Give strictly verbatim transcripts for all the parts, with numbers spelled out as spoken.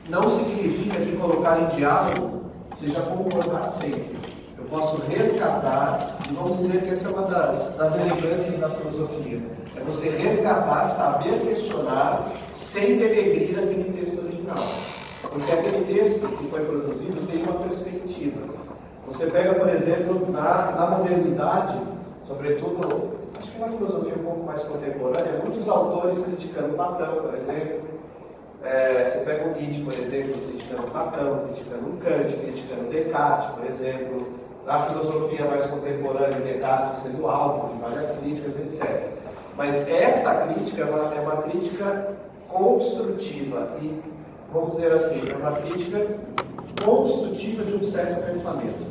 não significa que colocar em diálogo seja concordar sempre. Eu posso resgatar, e vamos dizer que essa é uma das, das elegâncias da filosofia. É você resgatar, saber questionar, sem denegrir aquele texto original. Porque aquele texto que foi produzido tem uma perspectiva. Você pega, por exemplo, na, na modernidade, sobretudo, acho que na filosofia um pouco mais contemporânea, muitos autores criticando Platão, por exemplo. É, você pega o Nietzsche, por exemplo, criticando Platão, criticando Kant, criticando Descartes, por exemplo. Na filosofia mais contemporânea, Descartes sendo alvo de várias críticas, etcétera. Mas essa crítica é uma, é uma crítica construtiva e, vamos dizer assim, é uma crítica construtiva de um certo pensamento.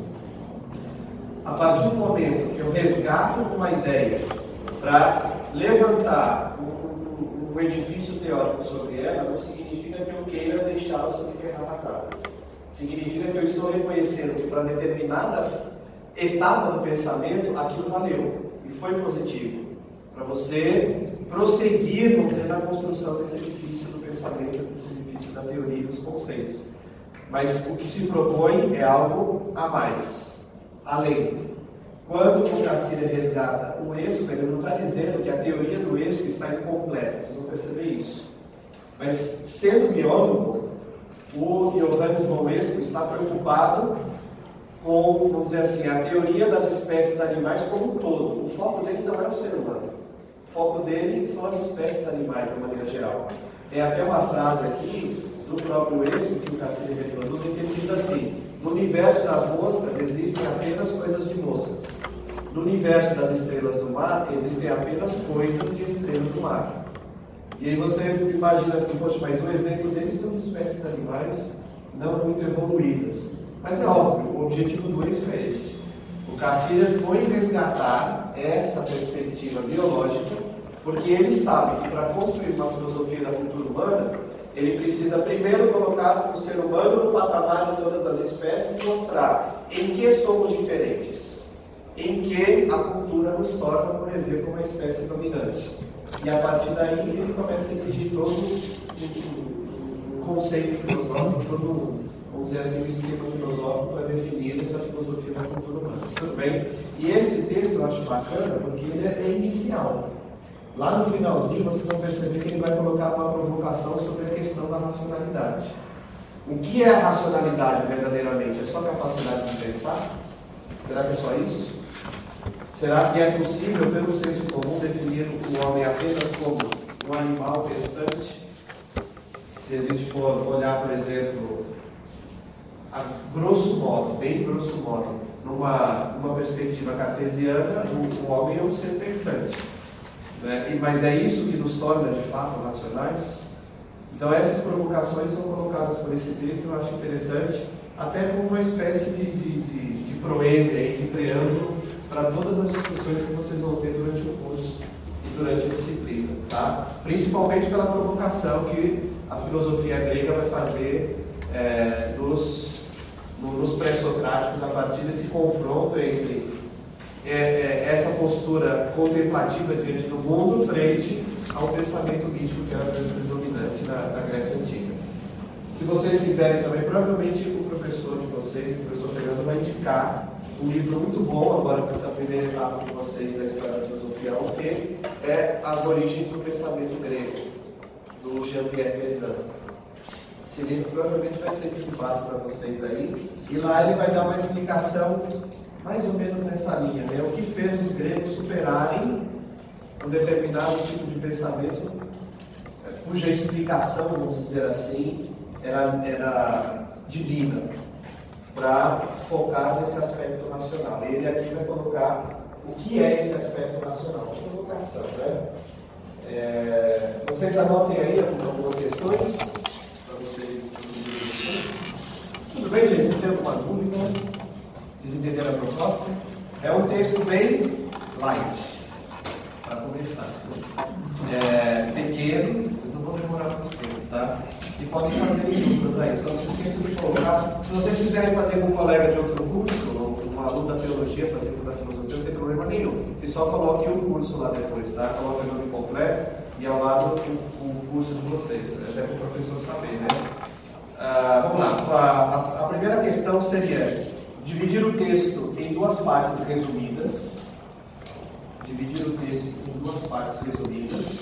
A partir do momento que eu resgato uma ideia para levantar um, um edifício teórico sobre ela, não significa que eu queira deixá-la sobre terra arrasada. Significa que eu estou reconhecendo que para determinada etapa do pensamento, aquilo valeu e foi positivo. Para você prosseguir, vamos dizer, na construção desse edifício do pensamento, desse edifício da teoria e dos conceitos. Mas o que se propõe é algo a mais, além. Quando o Cassirer resgata o êxito, ele não está dizendo que a teoria do êxito está incompleta, vocês vão perceber isso. Mas, sendo biólogo, o Johannes von Esco está preocupado com, vamos dizer assim, a teoria das espécies animais como um todo. O foco dele não é o ser humano. O foco dele são as espécies animais, de maneira geral. Tem até uma frase aqui do próprio Esco, que o Cassirer reproduz, em que ele diz assim: no universo das moscas existem apenas coisas de moscas. No universo das estrelas do mar existem apenas coisas de estrelas do mar. E aí você imagina assim, poxa, mas o exemplo deles são de espécies animais não muito evoluídas. Mas é óbvio, o objetivo do Esco é esse. O Cassirer foi resgatar essa perspectiva biológica, porque ele sabe que para construir uma filosofia da cultura humana, ele precisa primeiro colocar o ser humano no patamar de todas as espécies e mostrar em que somos diferentes, em que a cultura nos torna, por exemplo, uma espécie dominante. E a partir daí ele começa a exigir todo um conceito filosófico, todo, vamos dizer assim, um esquema filosófico para definir essa filosofia da cultura humana. Tudo bem? E esse texto eu acho bacana porque ele é inicial. Lá no finalzinho vocês vão perceber que ele vai colocar uma provocação sobre a questão da racionalidade. O que é a racionalidade verdadeiramente? É só capacidade de pensar? Será que é só isso? Será que é possível, pelo senso comum, definir o homem apenas como um animal pensante? Se a gente for olhar, por exemplo, a grosso modo, bem grosso modo, numa, numa perspectiva cartesiana, o, o homem é um ser pensante. Né? E, mas é isso que nos torna, de fato, racionais? Então, essas provocações são colocadas por esse texto, eu acho interessante, até como uma espécie de, de, de, de proêmio, de preâmbulo, para todas as discussões que vocês vão ter durante o curso e durante a disciplina, tá? Principalmente pela provocação que a filosofia grega vai fazer é, nos, nos pré-socráticos a partir desse confronto entre é, é, essa postura contemplativa diante do mundo frente ao pensamento místico que era predominante na, na Grécia Antiga. Se vocês quiserem também, provavelmente o professor de vocês, o professor Fernando, vai indicar um livro muito bom agora para essa primeira etapa de vocês da história da filosofia, o que é As Origens do Pensamento Grego, do Jean-Pierre Pelletan. Esse livro provavelmente vai ser de base para vocês aí, e lá ele vai dar uma explicação mais ou menos nessa linha, né? O que fez os gregos superarem um determinado tipo de pensamento, cuja explicação, vamos dizer assim, era, era divina, para focar nesse aspecto racional. E ele aqui vai colocar o que é esse aspecto racional. Provocação, né? É, vocês anotem aí algumas questões para vocês. Tudo bem, gente? Vocês têm alguma dúvida? Vocês entenderam a proposta? É um texto bem light, para começar. É, pequeno, vocês não vão demorar muito tempo, tá? E podem fazer dúvidas aí, só não se esqueçam de colocar. Se vocês quiserem fazer com um colega de outro curso, ou um aluno da teologia, fazer com da filosofia, não tem problema nenhum. Vocês só coloquem o curso lá depois, tá? Coloquem o nome completo e ao lado o, o curso de vocês, até para o professor saber, né? Ah, questão seria dividir o texto em duas partes resumidas. Dividir o texto em duas partes resumidas.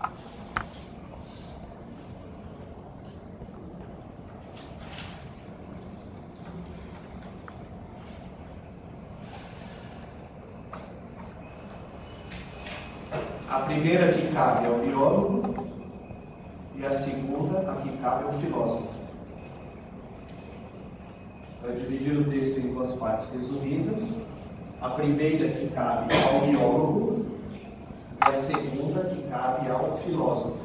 A primeira que cabe ao biólogo e a segunda a que cabe ao filósofo. Vai dividir o texto em duas partes resumidas. A primeira que cabe ao biólogo e a segunda que cabe ao filósofo.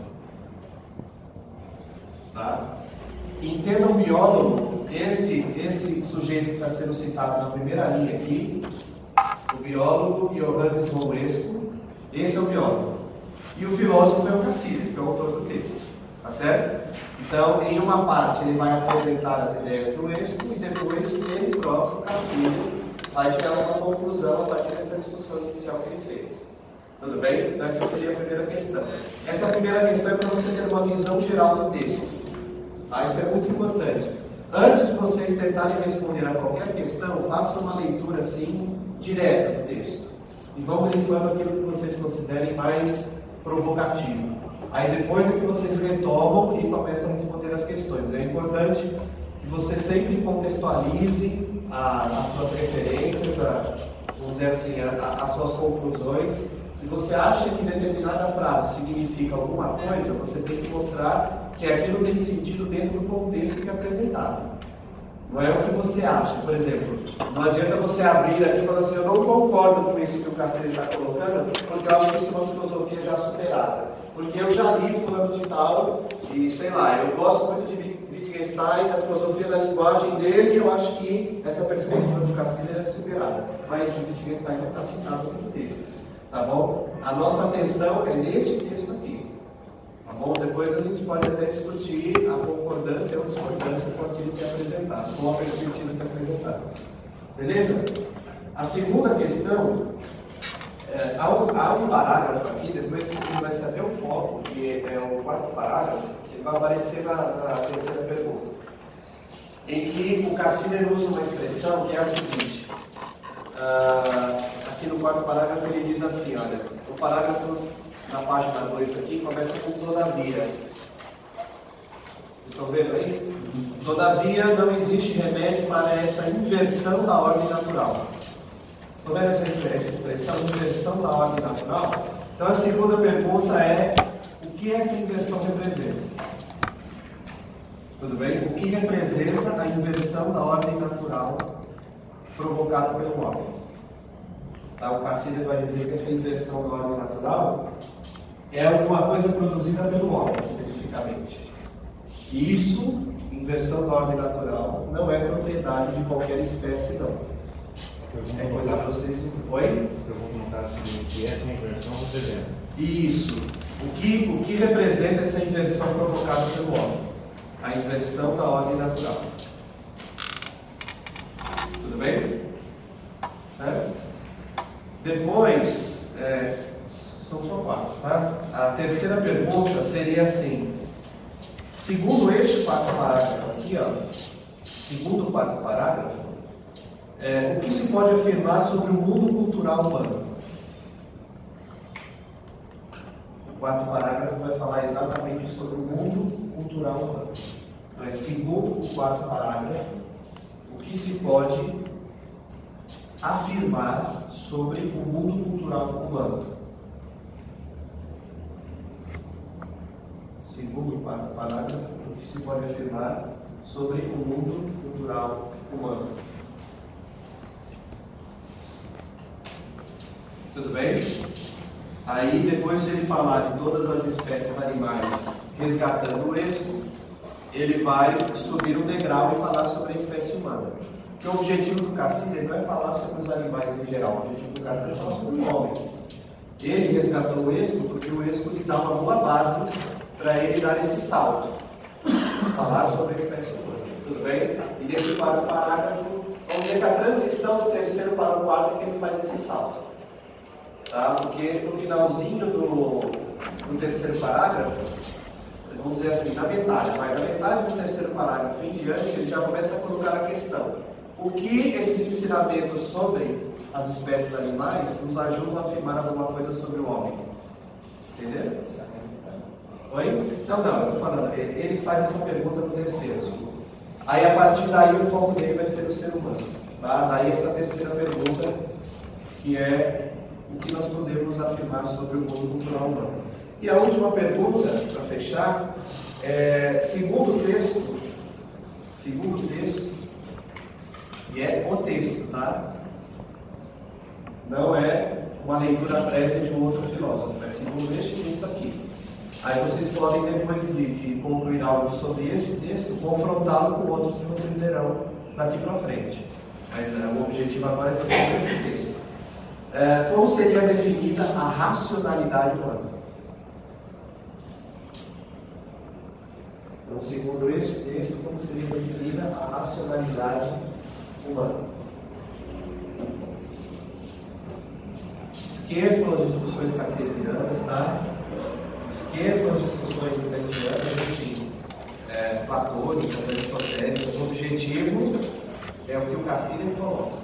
Tá? Entenda o biólogo, esse, esse sujeito que está sendo citado na primeira linha aqui, o biólogo Johannes von Esco. Esse é o biólogo. E o filósofo é o Cassirer, que é o autor do texto. Tá certo? Então, em uma parte, ele vai apresentar as ideias do Esco e depois ele próprio, Cassirer, vai tirar uma conclusão a partir dessa discussão inicial que ele fez. Tudo bem? Então, essa seria a primeira questão. Essa primeira questão é para você ter uma visão geral do texto. Tá? Isso é muito importante. Antes de vocês tentarem responder a qualquer questão, façam uma leitura assim, direta do texto. E vão grifando aquilo que vocês considerem mais provocativo. Aí depois é que vocês retomam e começam a responder as questões. É importante que você sempre contextualize a, as suas referências, a, vamos dizer assim, a, a, as suas conclusões. Se você acha que determinada frase significa alguma coisa, você tem que mostrar que aquilo tem sentido dentro do contexto que é apresentado. Não é o que você acha. Por exemplo, não adianta você abrir aqui e falar assim, eu não concordo com isso que o Cassirer está colocando, porque eu acho que isso é uma filosofia já superada. Porque eu já li fulano de tal, e sei lá, eu gosto muito de Wittgenstein, da filosofia da linguagem dele, e eu acho que essa perspectiva do Cassirer é superada. Mas o Wittgenstein não está citado no texto. Tá bom? A nossa atenção é neste texto aqui. Tá bom? Depois a gente pode até discutir a concordância ou discordância com aquilo que é apresentado, com a perspectiva que é apresentada. Beleza? A segunda questão, é, há, um, há um parágrafo aqui, depois vai ser até o foco, que é o quarto parágrafo, que vai aparecer na, na terceira pergunta, em que o Cassirer usa uma expressão que é a seguinte. Uh, aqui no quarto parágrafo ele diz assim, olha, o parágrafo na página dois aqui começa com todavia. Vocês estão vendo aí? Todavia não existe remédio para essa inversão da ordem natural. Estão vendo essa, essa expressão, inversão da ordem natural? Então a segunda pergunta é, o que essa inversão representa? Tudo bem? O que representa a inversão da ordem natural provocada pelo homem? Tá? O Cassirer vai dizer que essa inversão da ordem natural é alguma coisa produzida pelo homem, especificamente. E isso, inversão da ordem natural, não é propriedade de qualquer espécie, não. É coisa que vocês... Oi? Eu vou notar assim, que essa inversão representa. Isso. O que, o que representa essa inversão provocada pelo homem? A inversão da ordem natural. Tudo bem? Certo? Depois, é, são só quatro, tá? A terceira pergunta seria assim, segundo este quarto parágrafo aqui, ó, segundo o quarto parágrafo, é, o que se pode afirmar sobre o mundo cultural humano? O quarto parágrafo vai falar exatamente sobre o mundo cultural humano. Mas, segundo o quarto parágrafo, o que se pode afirmar sobre o mundo cultural humano? Segundo o quarto parágrafo, o que se pode afirmar sobre o mundo cultural humano? Tudo bem? Aí, depois de ele falar de todas as espécies animais resgatando o Esco, ele vai subir um degrau e falar sobre a espécie humana. Porque o objetivo do Cassirer não é falar sobre os animais em geral, o objetivo do Cassirer é falar sobre o homem. Ele resgatou o Esco porque o Esco lhe dá uma boa base para ele dar esse salto, falar sobre a espécie humana. Tudo bem? E nesse quarto parágrafo, vamos ver que a transição do terceiro para o quarto é que ele faz esse salto. Tá? Porque no finalzinho do, do terceiro parágrafo, vamos dizer assim, na metade, vai, na metade do terceiro parágrafo em diante, ele já começa a colocar a questão. O que esses ensinamentos sobre as espécies animais nos ajudam a afirmar alguma coisa sobre o homem? Entendeu? Oi? Então não, eu estou falando, ele faz essa pergunta no terceiro. Aí a partir daí o foco dele vai ser o ser humano. Tá? Daí essa terceira pergunta, que é o que nós podemos afirmar sobre o mundo cultural humano. E a última pergunta, para fechar, é, segundo o texto, segundo o texto, e é o texto, tá? Não é uma leitura prévia de um outro filósofo, é segundo este texto aqui. Aí vocês podem, depois de, de concluir algo sobre este texto, confrontá-lo com outros que vocês verão daqui para frente. Mas é, o objetivo agora é seguir esse texto. É, como seria definida a racionalidade humana? Então, segundo este texto, como seria definida a racionalidade humana? Esqueçam as discussões cartesianas, tá? Esqueçam as discussões kantianas, enfim, é, platônicas, aristotélicas. O objetivo é o que o Cassini coloca.